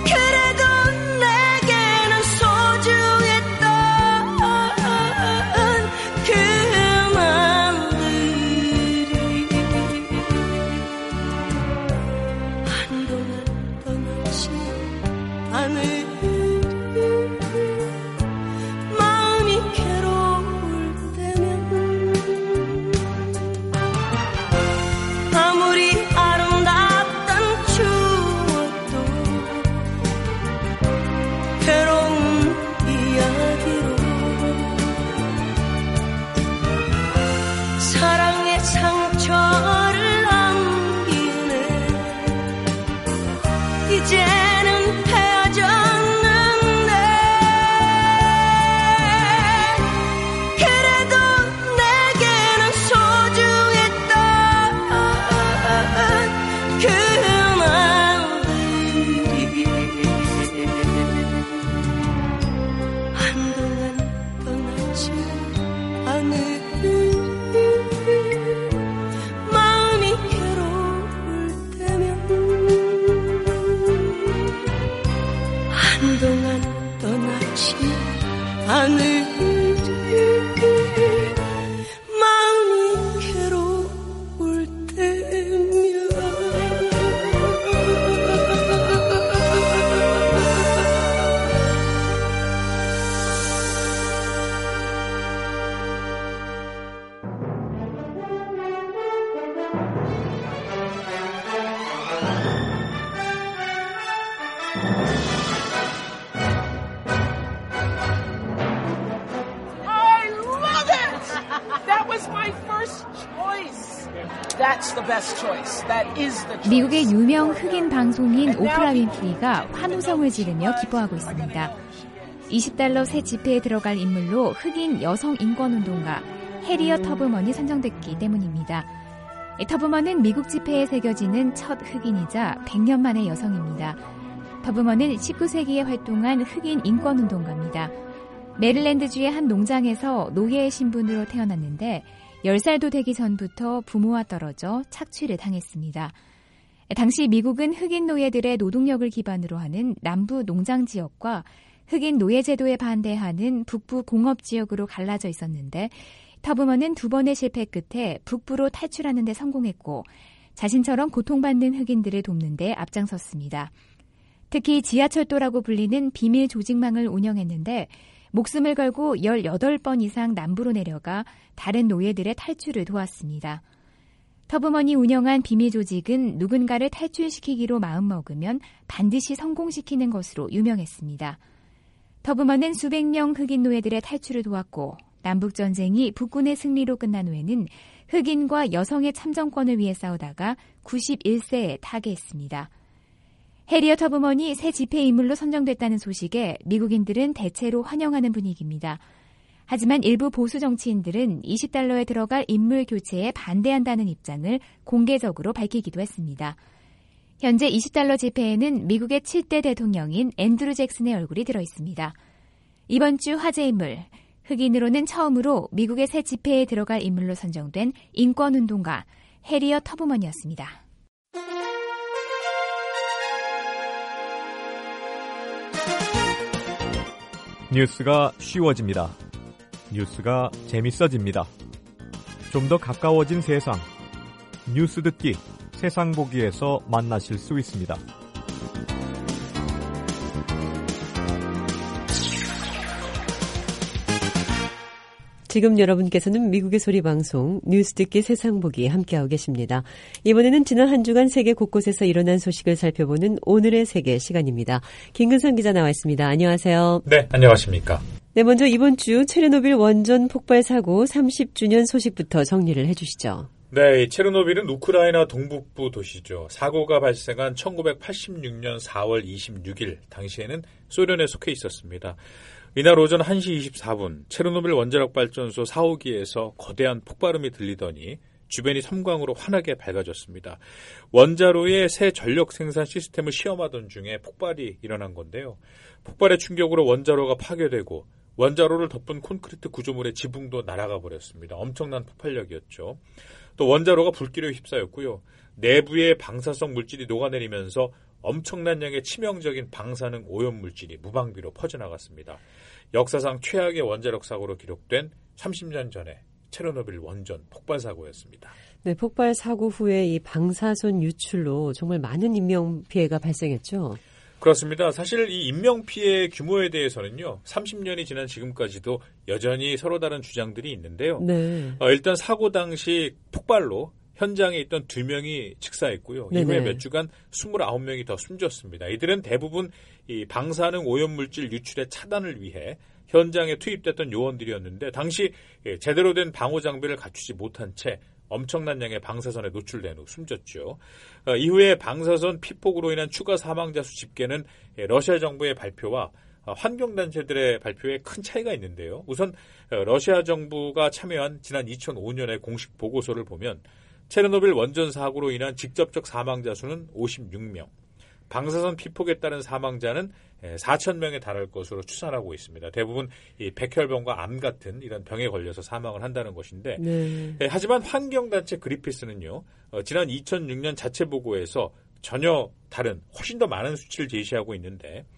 한동안 떠나지 않으리 마음이 괴로울 때면 미국의 유명 흑인 방송인 오프라 윈프리가 환호성을 지르며 기뻐하고 있습니다. 이십 달러 새 지폐에 들어갈 인물로 흑인 여성 인권운동가 해리엇 터브먼이 선정됐기 때문입니다. 터브먼은 미국 지폐에 새겨지는 첫 흑인이자 백 년 만의 여성입니다. 터브먼은 십구 세기에 활동한 흑인 인권운동가입니다. 메릴랜드주의 한 농장에서 노예의 신분으로 태어났는데 열 살도 되기 전부터 부모와 떨어져 착취를 당했습니다. 당시 미국은 흑인 노예들의 노동력을 기반으로 하는 남부 농장 지역과 흑인 노예 제도에 반대하는 북부 공업 지역으로 갈라져 있었는데 터브먼은 두 번의 실패 끝에 북부로 탈출하는 데 성공했고 자신처럼 고통받는 흑인들을 돕는 데 앞장섰습니다. 특히 지하철도라고 불리는 비밀 조직망을 운영했는데 목숨을 걸고 열여덟 번 이상 남부로 내려가 다른 노예들의 탈출을 도왔습니다. 터브먼이 운영한 비밀 조직은 누군가를 탈출시키기로 마음먹으면 반드시 성공시키는 것으로 유명했습니다. 터브먼은 수백 명 흑인 노예들의 탈출을 도왔고 남북전쟁이 북군의 승리로 끝난 후에는 흑인과 여성의 참정권을 위해 싸우다가 구십일 세에 타계했습니다. 해리엇 터브먼이 새 지폐 인물로 선정됐다는 소식에 미국인들은 대체로 환영하는 분위기입니다. 하지만 일부 보수 정치인들은 이십 달러에 들어갈 인물 교체에 반대한다는 입장을 공개적으로 밝히기도 했습니다. 현재 이십 달러 지폐에는 미국의 칠 대 대통령인 앤드루 잭슨의 얼굴이 들어있습니다. 이번 주 화제 인물, 흑인으로는 처음으로 미국의 새 지폐에 들어갈 인물로 선정된 인권운동가 해리엇 터브먼이었습니다. 뉴스가 쉬워집니다. 뉴스가 재밌어집니다. 좀 더 가까워진 세상. 뉴스 듣기, 세상 보기에서 만나실 수 있습니다. 지금 여러분께서는 미국의 소리방송 뉴스 듣기 세상 보기 함께하고 계십니다. 이번에는 지난 한 주간 세계 곳곳에서 일어난 소식을 살펴보는 오늘의 세계 시간입니다. 김근선 기자 나와 있습니다. 안녕하세요. 네, 안녕하십니까. 네, 먼저 이번 주 체르노빌 원전 폭발 사고 삼십 주년 소식부터 정리를 해 주시죠. 네, 체르노빌은 우크라이나 동북부 도시죠. 사고가 발생한 천구백팔십육 년 사월 이십육일, 당시에는 소련에 속해 있었습니다. 이날 오전 한 시 이십사 분 체르노빌 원자력 발전소 사 호기에서 거대한 폭발음이 들리더니 주변이 섬광으로 환하게 밝아졌습니다. 원자로의 새 전력 생산 시스템을 시험하던 중에 폭발이 일어난 건데요. 폭발의 충격으로 원자로가 파괴되고 원자로를 덮은 콘크리트 구조물의 지붕도 날아가 버렸습니다. 엄청난 폭발력이었죠. 또 원자로가 불길에 휩싸였고요. 내부의 방사성 물질이 녹아내리면서 엄청난 양의 치명적인 방사능 오염물질이 무방비로 퍼져나갔습니다. 역사상 최악의 원자력 사고로 기록된 삼십 년 전에 체르노빌 원전 폭발 사고였습니다. 네, 폭발 사고 후에 이 방사선 유출로 정말 많은 인명 피해가 발생했죠. 그렇습니다. 사실 이 인명피해 규모에 대해서는요, 삼십 년이 지난 지금까지도 여전히 서로 다른 주장들이 있는데요. 네. 어, 일단 사고 당시 폭발로 현장에 있던 두 명이 직사했고요. 네네. 이후에 몇 주간 이십구 명이 더 숨졌습니다. 이들은 대부분 이 방사능 오염물질 유출의 차단을 위해 현장에 투입됐던 요원들이었는데 당시 제대로 된 방호 장비를 갖추지 못한 채 엄청난 양의 방사선에 노출된 후 숨졌죠. 어, 이후에 방사선 피폭으로 인한 추가 사망자 수 집계는 러시아 정부의 발표와 환경단체들의 발표에 큰 차이가 있는데요. 우선 러시아 정부가 참여한 지난 이천오 년의 공식 보고서를 보면 체르노빌 원전 사고로 인한 직접적 사망자 수는 오십육 명, 방사선 피폭에 따른 사망자는 사천 명에 달할 것으로 추산하고 있습니다. 대부분 이 백혈병과 암 같은 이런 병에 걸려서 사망을 한다는 것인데 네. 하지만 환경단체 그린피스는요. 어, 지난 이천육 년 자체 보고에서 전혀 다른 훨씬 더 많은 수치를 제시하고 있는데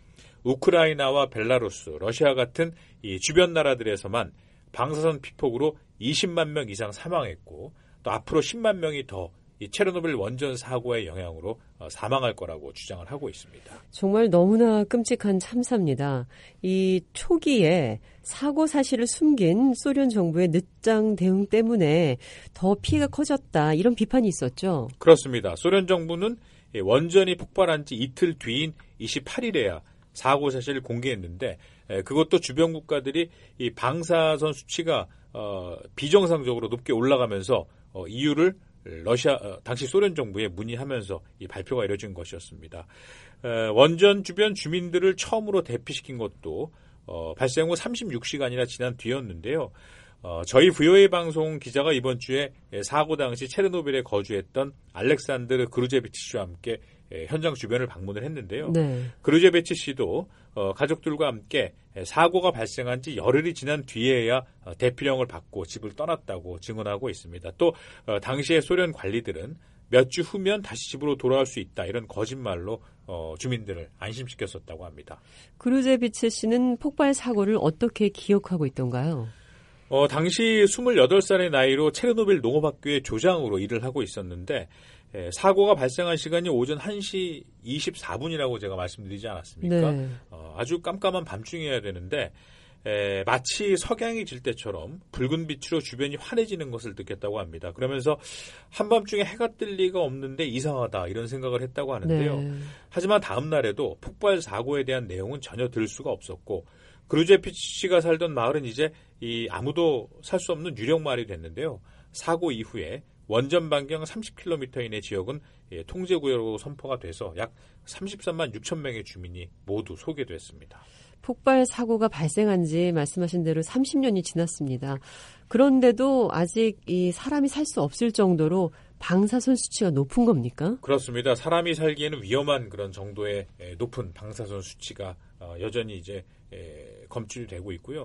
우크라이나와 벨라루스, 러시아 같은 이 주변 나라들에서만 방사선 피폭으로 이십만 명 이상 사망했고 또 앞으로 십만 명이 더 이 체르노빌 원전 사고의 영향으로 사망할 거라고 주장을 하고 있습니다. 정말 너무나 끔찍한 참사입니다. 이 초기에 사고 사실을 숨긴 소련 정부의 늦장 대응 때문에 더 피해가 커졌다 이런 비판이 있었죠. 그렇습니다. 소련 정부는 원전이 폭발한 지 이틀 뒤인 이십팔 일에야 사고 사실을 공개했는데 그것도 주변 국가들이 이 방사선 수치가 어, 비정상적으로 높게 올라가면서 어, 이유를 러시아 어, 당시 소련 정부에 문의하면서 이 발표가 이뤄진 것이었습니다. 에, 원전 주변 주민들을 처음으로 대피시킨 것도 어, 발생 후 삼십육 시간이나 지난 뒤였는데요. 어, 저희 브이오에이 방송 기자가 이번 주에 사고 당시 체르노빌에 거주했던 알렉산드르 그루제비치 씨와 함께 현장 주변을 방문을 했는데요. 네. 그루제비치 씨도 어, 가족들과 함께 사고가 발생한 지 열흘이 지난 뒤에야 대피령을 받고 집을 떠났다고 증언하고 있습니다. 또 어, 당시에 소련 관리들은 몇 주 후면 다시 집으로 돌아올 수 있다 이런 거짓말로 어, 주민들을 안심시켰었다고 합니다. 그루제비치 씨는 폭발 사고를 어떻게 기억하고 있던가요? 어, 당시 스물여덟 살의 나이로 체르노빌 농업학교의 조장으로 일을 하고 있었는데 에, 사고가 발생한 시간이 오전 한 시 이십사 분이라고 제가 말씀드리지 않았습니까? 네. 어, 아주 깜깜한 밤중이어야 되는데 에, 마치 석양이 질 때처럼 붉은 빛으로 주변이 환해지는 것을 느꼈다고 합니다. 그러면서 한밤중에 해가 뜰 리가 없는데 이상하다 이런 생각을 했다고 하는데요. 네. 하지만 다음 날에도 폭발 사고에 대한 내용은 전혀 들을 수가 없었고 그루제비치 씨가 살던 마을은 이제 이 아무도 살 수 없는 유령 마을이 됐는데요. 사고 이후에 원전 반경 삼십 킬로미터 이내 지역은 예, 통제구역으로 선포가 돼서 약 삼십삼만 육천 명의 주민이 모두 소개됐습니다. 폭발 사고가 발생한 지 말씀하신 대로 삼십 년이 지났습니다. 그런데도 아직 이 사람이 살 수 없을 정도로 방사선 수치가 높은 겁니까? 그렇습니다. 사람이 살기에는 위험한 그런 정도의 높은 방사선 수치가 여전히 이제 검출이 되고 있고요.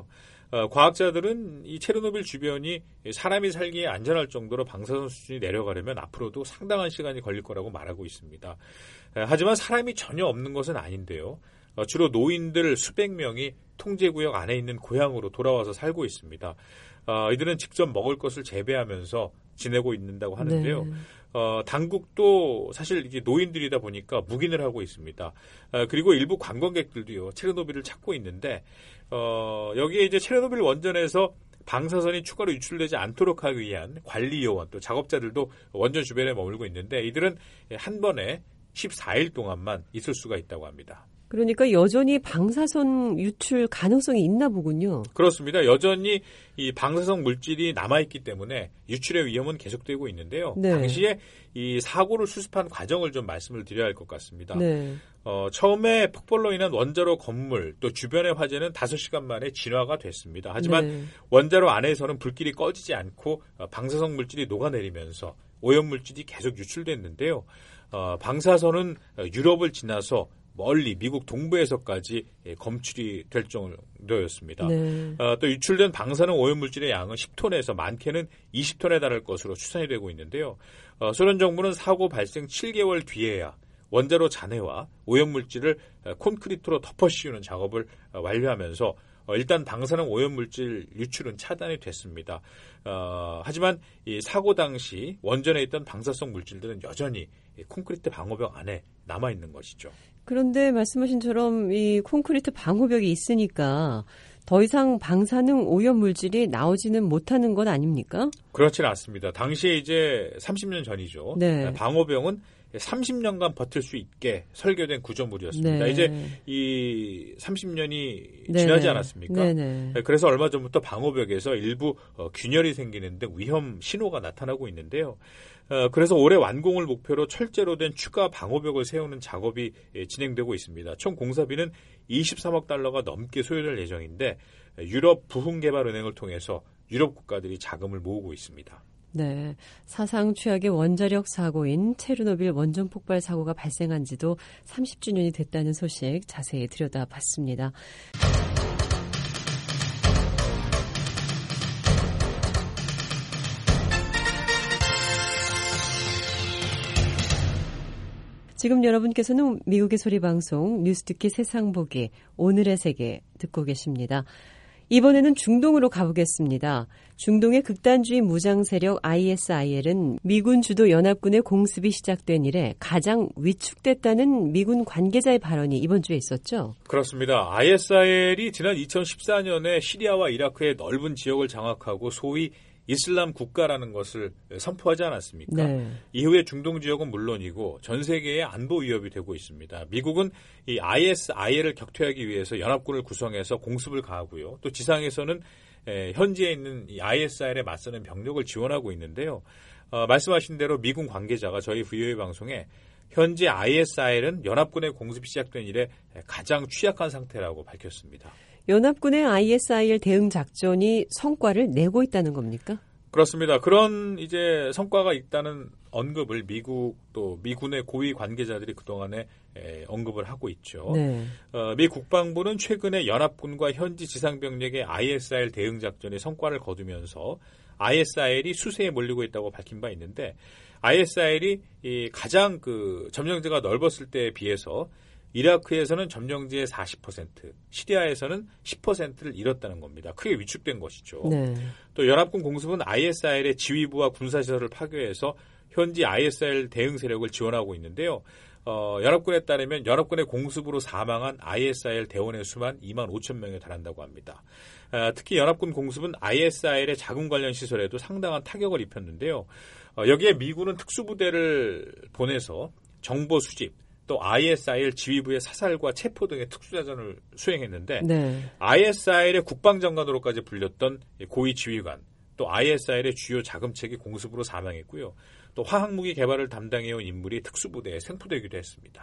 과학자들은 이 체르노빌 주변이 사람이 살기에 안전할 정도로 방사선 수준이 내려가려면 앞으로도 상당한 시간이 걸릴 거라고 말하고 있습니다. 하지만 사람이 전혀 없는 것은 아닌데요. 주로 노인들 수백 명이 통제구역 안에 있는 고향으로 돌아와서 살고 있습니다. 이들은 직접 먹을 것을 재배하면서 지내고 있는다고 하는데요. 네. 어, 당국도 사실 이게 노인들이다 보니까 묵인을 하고 있습니다. 어, 그리고 일부 관광객들도요, 체르노빌을 찾고 있는데, 어, 여기에 이제 체르노빌 원전에서 방사선이 추가로 유출되지 않도록 하기 위한 관리 요원 또 작업자들도 원전 주변에 머물고 있는데 이들은 한 번에 십사 일 동안만 있을 수가 있다고 합니다. 그러니까 여전히 방사선 유출 가능성이 있나 보군요. 그렇습니다. 여전히 이 방사성 물질이 남아있기 때문에 유출의 위험은 계속되고 있는데요. 네. 당시에 이 사고를 수습한 과정을 좀 말씀을 드려야 할 것 같습니다. 네. 어, 처음에 폭발로 인한 원자로 건물 또 주변의 화재는 다섯 시간 만에 진화가 됐습니다. 하지만 네. 원자로 안에서는 불길이 꺼지지 않고 방사성 물질이 녹아내리면서 오염물질이 계속 유출됐는데요. 어, 방사선은 유럽을 지나서 멀리 미국 동부에서까지 검출이 될 정도였습니다. 네. 어, 또 유출된 방사능 오염물질의 양은 십 톤에서 많게는 이십 톤에 달할 것으로 추산이 되고 있는데요. 어, 소련 정부는 사고 발생 칠 개월 뒤에야 원자로 잔해와 오염물질을 콘크리트로 덮어 씌우는 작업을 완료하면서 어, 일단 방사능 오염물질 유출은 차단이 됐습니다. 어, 하지만 이 사고 당시 원전에 있던 방사성 물질들은 여전히 콘크리트 방호벽 안에 남아있는 것이죠. 그런데 말씀하신처럼 이 콘크리트 방호벽이 있으니까 더 이상 방사능 오염 물질이 나오지는 못하는 건 아닙니까? 그렇지는 않습니다. 당시에 이제 삼십 년 전이죠. 네. 방호벽은 삼십 년간 버틸 수 있게 설계된 구조물이었습니다. 네. 이제 이 삼십 년이 네네. 지나지 않았습니까? 네네. 그래서 얼마 전부터 방호벽에서 일부 균열이 생기는 등 위험 신호가 나타나고 있는데요. 그래서 올해 완공을 목표로 철제로 된 추가 방호벽을 세우는 작업이 진행되고 있습니다. 총 공사비는 이십삼억 달러가 넘게 소요될 예정인데 유럽 부흥개발은행을 통해서 유럽 국가들이 자금을 모으고 있습니다. 네, 사상 최악의 원자력 사고인 체르노빌 원전 폭발 사고가 발생한 지도 삼십 주년이 됐다는 소식 자세히 들여다봤습니다. 지금 여러분께서는 미국의 소리방송 뉴스 듣기 세상 보기 오늘의 세계 듣고 계십니다. 이번에는 중동으로 가보겠습니다. 중동의 극단주의 무장 세력 아이에스아이엘은 미군 주도 연합군의 공습이 시작된 이래 가장 위축됐다는 미군 관계자의 발언이 이번 주에 있었죠. 그렇습니다. 아이에스아이엘이 지난 이천십사 년에 시리아와 이라크의 넓은 지역을 장악하고 소위 이슬람 국가라는 것을 선포하지 않았습니까? 네. 이후에 중동 지역은 물론이고 전 세계의 안보 위협이 되고 있습니다. 미국은 이 아이에스아이엘을 격퇴하기 위해서 연합군을 구성해서 공습을 가하고요. 또 지상에서는 에, 현지에 있는 이 아이에스아이엘에 맞서는 병력을 지원하고 있는데요. 어, 말씀하신 대로 미군 관계자가 저희 브이오에이 방송에 현재 아이에스아이엘은 연합군의 공습이 시작된 이래 가장 취약한 상태라고 밝혔습니다. 연합군의 아이에스아이엘 대응 작전이 성과를 내고 있다는 겁니까? 그렇습니다. 그런 이제 성과가 있다는 언급을 미국 또 미군의 고위 관계자들이 그동안에 에, 언급을 하고 있죠. 네. 어, 미 국방부는 최근에 연합군과 현지 지상병력의 아이에스아이엘 대응 작전이 성과를 거두면서 아이에스아이엘이 수세에 몰리고 있다고 밝힌 바 있는데 아이에스아이엘이 이 가장 그 점령지가 넓었을 때에 비해서 이라크에서는 점령지의 사십 퍼센트, 시리아에서는 십 퍼센트를 잃었다는 겁니다. 크게 위축된 것이죠. 네. 또 연합군 공습은 아이에스아이엘의 지휘부와 군사시설을 파괴해서 현지 아이에스아이엘 대응 세력을 지원하고 있는데요. 어, 연합군에 따르면 연합군의 공습으로 사망한 아이에스아이엘 대원의 수만 이만 오천 명에 달한다고 합니다. 어, 특히 연합군 공습은 아이에스아이엘의 자금 관련 시설에도 상당한 타격을 입혔는데요. 어, 여기에 미군은 특수부대를 보내서 정보 수집, 또 아이에스아이엘 지휘부의 사살과 체포 등의 특수작전을 수행했는데 네. 아이에스아이엘의 국방장관으로까지 불렸던 고위 지휘관, 또 아이에스아이엘의 주요 자금책이 공습으로 사망했고요. 또 화학무기 개발을 담당해온 인물이 특수부대에 생포되기도 했습니다.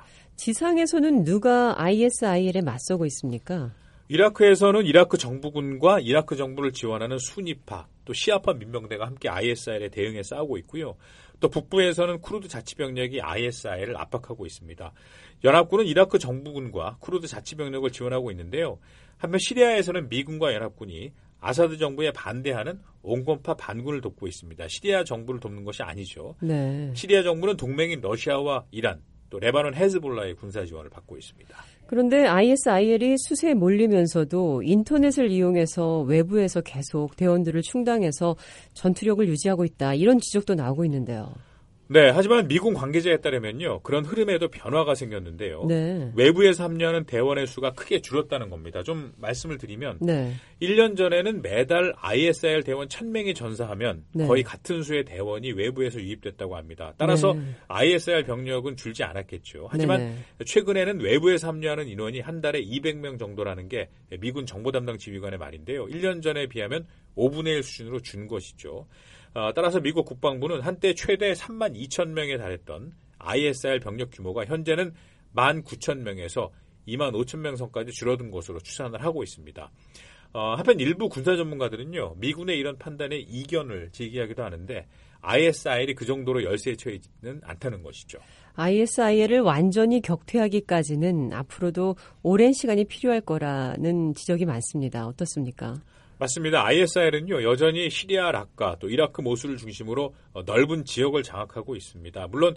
지상에서는 누가 아이에스아이엘에 맞서고 있습니까? 이라크에서는 이라크 정부군과 이라크 정부를 지원하는 수니파, 또 시아파 민병대가 함께 아이에스아이엘에 대응해 싸우고 있고요. 또 북부에서는 쿠르드 자치병력이 아이에스아이엘을 압박하고 있습니다. 연합군은 이라크 정부군과 쿠르드 자치병력을 지원하고 있는데요. 한편 시리아에서는 미군과 연합군이 아사드 정부에 반대하는 온건파 반군을 돕고 있습니다. 시리아 정부를 돕는 것이 아니죠. 네. 시리아 정부는 동맹인 러시아와 이란, 또 레바논 헤즈볼라의 군사 지원을 받고 있습니다. 그런데 아이에스아이엘이 수세에 몰리면서도 인터넷을 이용해서 외부에서 계속 대원들을 충당해서 전투력을 유지하고 있다. 이런 지적도 나오고 있는데요. 네, 하지만 미군 관계자에 따르면요. 그런 흐름에도 변화가 생겼는데요. 네. 외부에서 합류하는 대원의 수가 크게 줄었다는 겁니다. 좀 말씀을 드리면 네. 일 년 전에는 매달 아이에스아이엘 대원 천 명이 전사하면 네. 거의 같은 수의 대원이 외부에서 유입됐다고 합니다. 따라서 네. 아이에스아이엘 병력은 줄지 않았겠죠. 하지만 네. 최근에는 외부에서 합류하는 인원이 한 달에 이백 명 정도라는 게 미군 정보 담당 지휘관의 말인데요. 일 년 전에 비하면 오분의 일 수준으로 준 것이죠. 어, 따라서 미국 국방부는 한때 최대 삼만 이천 명에 달했던 아이에스아이엘 병력 규모가 현재는 만 구천 명에서 이만 오천 명 선까지 줄어든 것으로 추산을 하고 있습니다. 어, 한편 일부 군사 전문가들은요. 미군의 이런 판단에 이견을 제기하기도 하는데 아이에스아이엘이 그 정도로 열세에 처해 있지는 않다는 것이죠. 아이에스아이엘을 완전히 격퇴하기까지는 앞으로도 오랜 시간이 필요할 거라는 지적이 많습니다. 어떻습니까? 맞습니다. 아이에스아이엘은요 여전히 시리아 라카 또 이라크 모술을 중심으로 넓은 지역을 장악하고 있습니다. 물론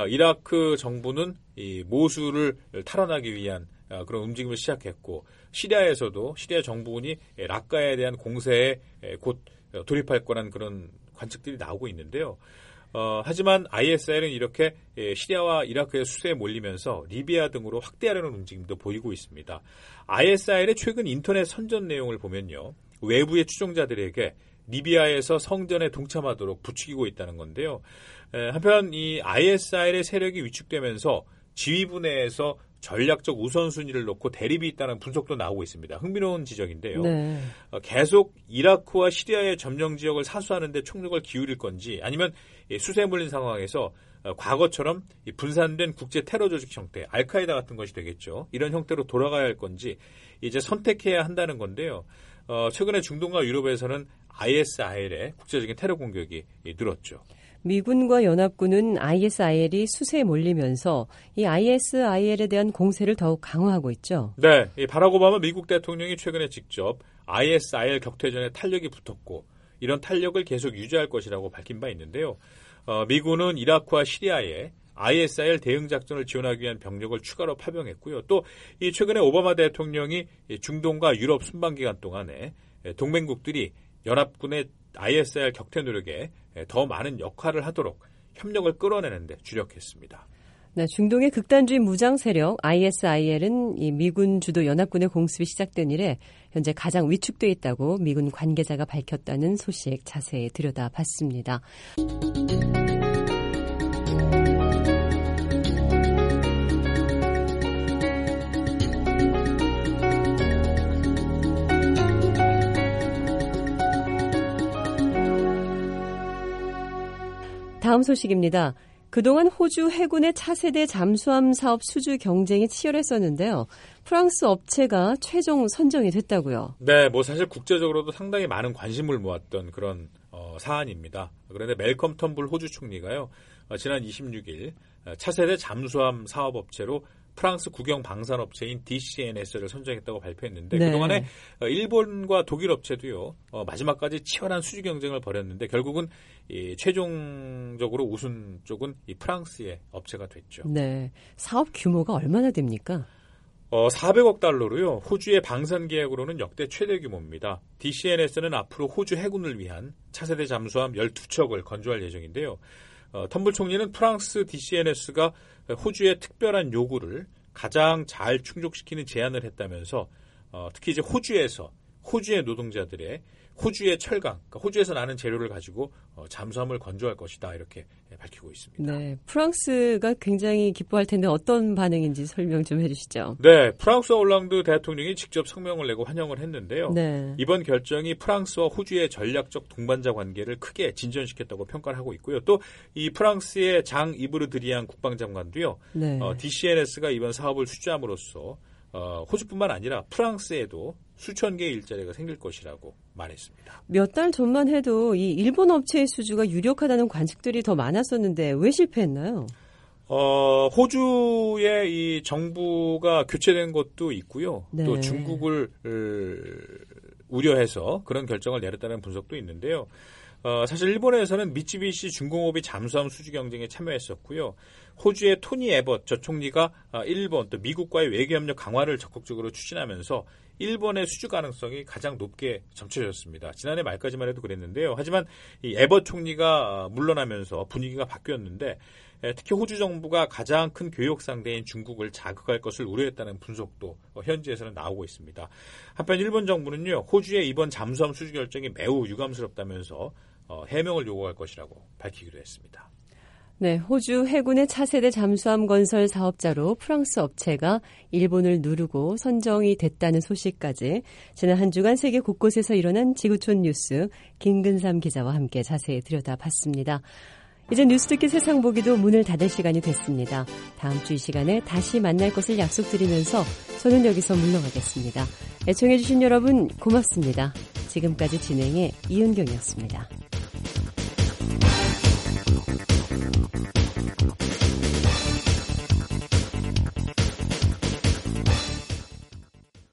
이라크 정부는 이 모술을 탈환하기 위한 그런 움직임을 시작했고 시리아에서도 시리아 정부군이 라카에 대한 공세에 곧 돌입할 거란 그런 관측들이 나오고 있는데요. 어, 하지만 아이에스아이엘은 이렇게 시리아와 이라크의 수세에 몰리면서 리비아 등으로 확대하려는 움직임도 보이고 있습니다. 아이에스아이엘의 최근 인터넷 선전 내용을 보면요. 외부의 추종자들에게 리비아에서 성전에 동참하도록 부추기고 있다는 건데요. 에, 한편 이 아이에스아이엘의 세력이 위축되면서 지휘부 내에서 전략적 우선순위를 놓고 대립이 있다는 분석도 나오고 있습니다. 흥미로운 지적인데요. 네. 어, 계속 이라크와 시리아의 점령 지역을 사수하는 데 총력을 기울일 건지 아니면 수세에 몰린 상황에서 어, 과거처럼 이 분산된 국제 테러 조직 형태, 알카에다 같은 것이 되겠죠. 이런 형태로 돌아가야 할 건지 이제 선택해야 한다는 건데요. 어, 최근에 중동과 유럽에서는 아이에스아이엘의 국제적인 테러 공격이 늘었죠. 미군과 연합군은 아이에스아이엘이 수세에 몰리면서 이 아이에스아이엘에 대한 공세를 더욱 강화하고 있죠. 네, 이 바락 오바마 미국 대통령이 최근에 직접 아이에스아이엘 격퇴전에 탄력이 붙었고 이런 탄력을 계속 유지할 것이라고 밝힌 바 있는데요. 어, 미군은 이라크와 시리아에 아이에스아이엘 대응 작전을 지원하기 위한 병력을 추가로 파병했고요. 또 이 최근에 오바마 대통령이 중동과 유럽 순방 기간 동안에 동맹국들이 연합군의 아이에스아이엘 격퇴 노력에 더 많은 역할을 하도록 협력을 끌어내는 데 주력했습니다. 네, 중동의 극단주의 무장 세력 아이에스아이엘은 이 미군 주도 연합군의 공습이 시작된 이래 현재 가장 위축돼 있다고 미군 관계자가 밝혔다는 소식 자세히 들여다봤습니다. 다음 소식입니다. 그동안 호주 해군의 차세대 잠수함 사업 수주 경쟁이 치열했었는데요. 프랑스 업체가 최종 선정이 됐다고요. 네, 뭐 사실 국제적으로도 상당히 많은 관심을 모았던 그런 어, 사안입니다. 그런데 멜컴 텀블 호주 총리가요. 어, 지난 이십육일 차세대 잠수함 사업 업체로 프랑스 국영 방산업체인 디씨엔에스를 선정했다고 발표했는데 네. 그동안에 일본과 독일 업체도요. 어, 마지막까지 치열한 수주 경쟁을 벌였는데 결국은 이 최종적으로 우승 쪽은 이 프랑스의 업체가 됐죠. 네, 사업 규모가 얼마나 됩니까? 어, 사백억 달러로요. 호주의 방산 계약으로는 역대 최대 규모입니다. 디씨엔에스는 앞으로 호주 해군을 위한 차세대 잠수함 열두 척을 건조할 예정인데요. 어, 텀블 총리는 프랑스 디씨엔에스가 호주의 특별한 요구를 가장 잘 충족시키는 제안을 했다면서 어, 특히 이제 호주에서 호주의 노동자들의 호주의 철강, 그러니까 호주에서 나는 재료를 가지고 어, 잠수함을 건조할 것이다 이렇게 밝히고 있습니다. 네, 프랑스가 굉장히 기뻐할 텐데 어떤 반응인지 설명 좀 해주시죠. 네, 프랑스 올랑드 대통령이 직접 성명을 내고 환영을 했는데요. 네. 이번 결정이 프랑스와 호주의 전략적 동반자 관계를 크게 진전시켰다고 평가를 하고 있고요. 또 이 프랑스의 장 이브르 드리앙 국방장관도요. 네. 어, 디씨엔에스가 이번 사업을 수주함으로써 어, 호주뿐만 아니라 프랑스에도 수천 개의 일자리가 생길 것이라고 말했습니다. 몇 달 전만 해도 이 일본 업체의 수주가 유력하다는 관측들이 더 많았었는데 왜 실패했나요? 어, 호주의 이 정부가 교체된 것도 있고요. 네. 또 중국을 우려해서 그런 결정을 내렸다는 분석도 있는데요. 어, 사실 일본에서는 미쯔비시 중공업이 잠수함 수주 경쟁에 참여했었고요. 호주의 토니 에벗 저 총리가 일본 또 미국과의 외교협력 강화를 적극적으로 추진하면서 일본의 수주 가능성이 가장 높게 점쳐졌습니다. 지난해 말까지만 해도 그랬는데요. 하지만 이 에벗 총리가 물러나면서 분위기가 바뀌었는데 특히 호주 정부가 가장 큰 교역 상대인 중국을 자극할 것을 우려했다는 분석도 현지에서는 나오고 있습니다. 한편 일본 정부는요. 호주의 이번 잠수함 수주 결정이 매우 유감스럽다면서 해명을 요구할 것이라고 밝히기도 했습니다. 네, 호주 해군의 차세대 잠수함 건설 사업자로 프랑스 업체가 일본을 누르고 선정이 됐다는 소식까지 지난 한 주간 세계 곳곳에서 일어난 지구촌 뉴스 김근삼 기자와 함께 자세히 들여다봤습니다. 이제 뉴스 듣기 세상 보기도 문을 닫을 시간이 됐습니다. 다음 주 이 시간에 다시 만날 것을 약속드리면서 저는 여기서 물러가겠습니다. 애청해 주신 여러분 고맙습니다. 지금까지 진행의 이은경이었습니다. Thank you.